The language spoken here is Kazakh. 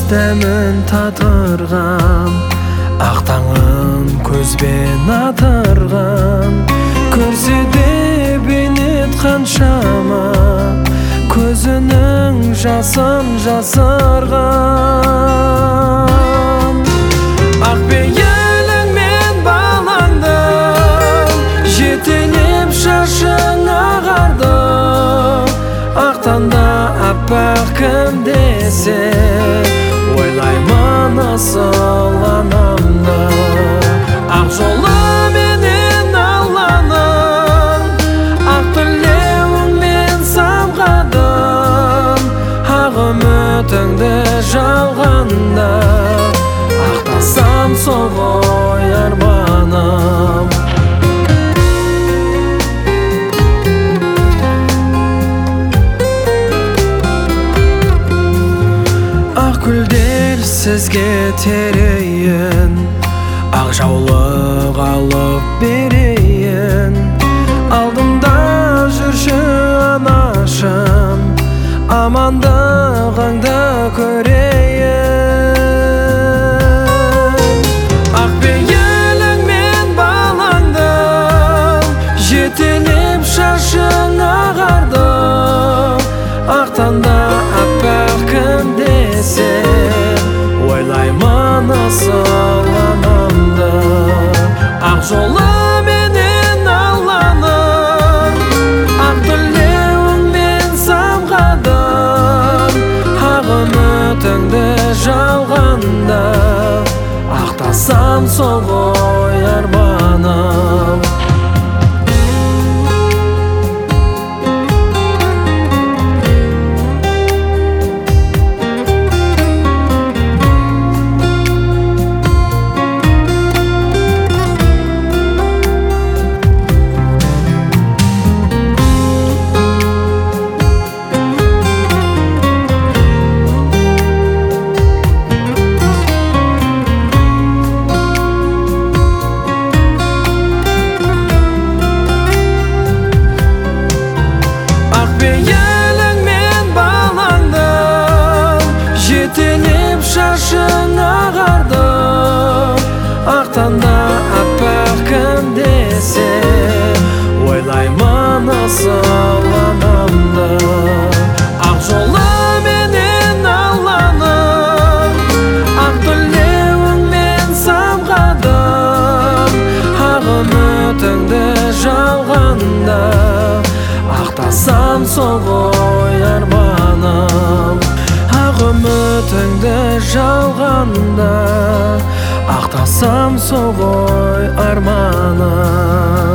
дәмін татырған, ақ таңын көзбен атырған, көрсе де бейнет қаншама, көзінің жасын жасырған. Ақ пейіліңмен балаңдым, жетелеп шашың ағарды, ақтанда аппақ кім десе, ойлаймын асыл анамды. Ақ жолы менен алланың, ақ тілеуіңмен самғадым, ақ үмітіңді жалғанда, ақтасам сол ғой арманым. Ақ гүлдер сізге терейін, ақ жаулық алып берейін, алдымда жүрші анашым, амандығыңды көрейін. Ақ пейіліңмен балаңдым, жетелеп шашың ағарды, ақтанда аппақ кім десе, ойлаймын асыл анамды. Ақ жолы менен алланың, ақ тілеуіңмен самғадым, ақ үмітіңді жалғанда, ақтасам сол ғой арманым. Жетелеп шашың ағарды, ақтанда аппақ кім десе, ойлаймын асыл анамды. Ақ жолы менен алланың, ақ тілеуіңмен самғадым, ақ үмітіңді жалғанда, ақтасам сол ғой арманым. Үмітіңді жалғанда, ақтасам сол ғой арманым.